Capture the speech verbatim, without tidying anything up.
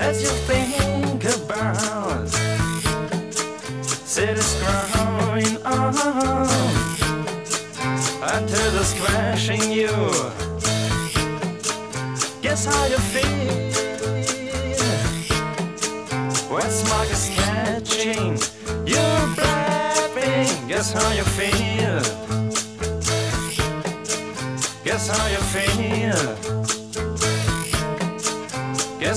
as you think about cities growing on until the splashing you. Guess how you feel when smog is catching you breathing. Guess how you feel. Guess how you feel.